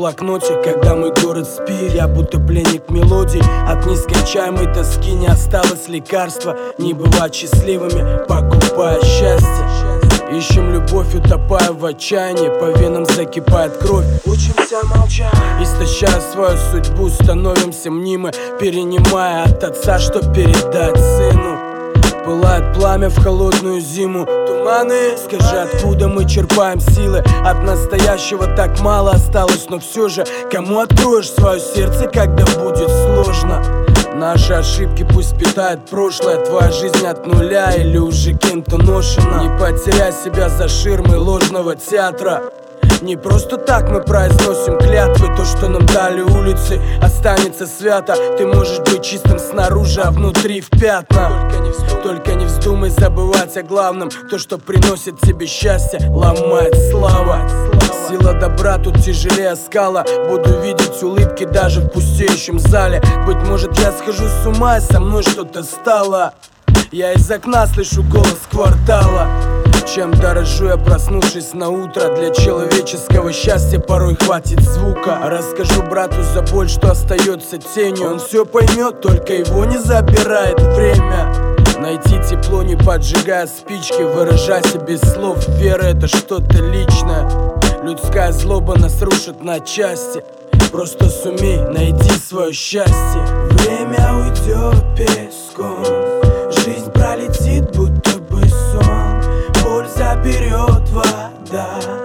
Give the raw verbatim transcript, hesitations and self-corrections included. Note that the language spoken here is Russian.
блокноте, когда мой город спит. Я будто пленник мелодий, от нескончаемой тоски не осталось лекарства. Не бывать счастливыми, покупая счастье. Ищем любовь, утопая в отчаянии, по венам закипает кровь. Учимся молчать, истощая свою судьбу, становимся мнимы, перенимая от отца, что передать сыну. Пылает пламя в холодную зиму, туманы. Скажи, откуда мы черпаем силы? От настоящего так мало осталось, но все же кому откроешь свое сердце, когда будет сложно? Наши ошибки пусть питает прошлое. Твоя жизнь от нуля или уже кем-то ношена. Не потеряй себя за ширмой ложного театра. Не просто так мы произносим клятвы. То, что нам дали улицы, останется свято. Ты можешь быть чистым снаружи, а внутри в пятна. Только не вздумай, Только не вздумай забывать о главном. То, что приносит тебе счастье, ломает слава. Сила добра тут тяжелее скала. Буду видеть улыбки даже в пустеющем зале. Быть может, я схожу с ума, и со мной что-то стало. Я из окна слышу голос квартала. Чем дорожу я, проснувшись на утро? Для человеческого счастья порой хватит звука. Расскажу брату за боль, что остается тенью. Он все поймет, только его не забирает время. Найти тепло, не поджигая спички. Выражайся без слов, вера — это что-то личное. Людская злоба нас рушит на части. Просто сумей найти свое счастье. Время уйдет песком, жизнь пролетит, будто бы сон. Боль заберет вода.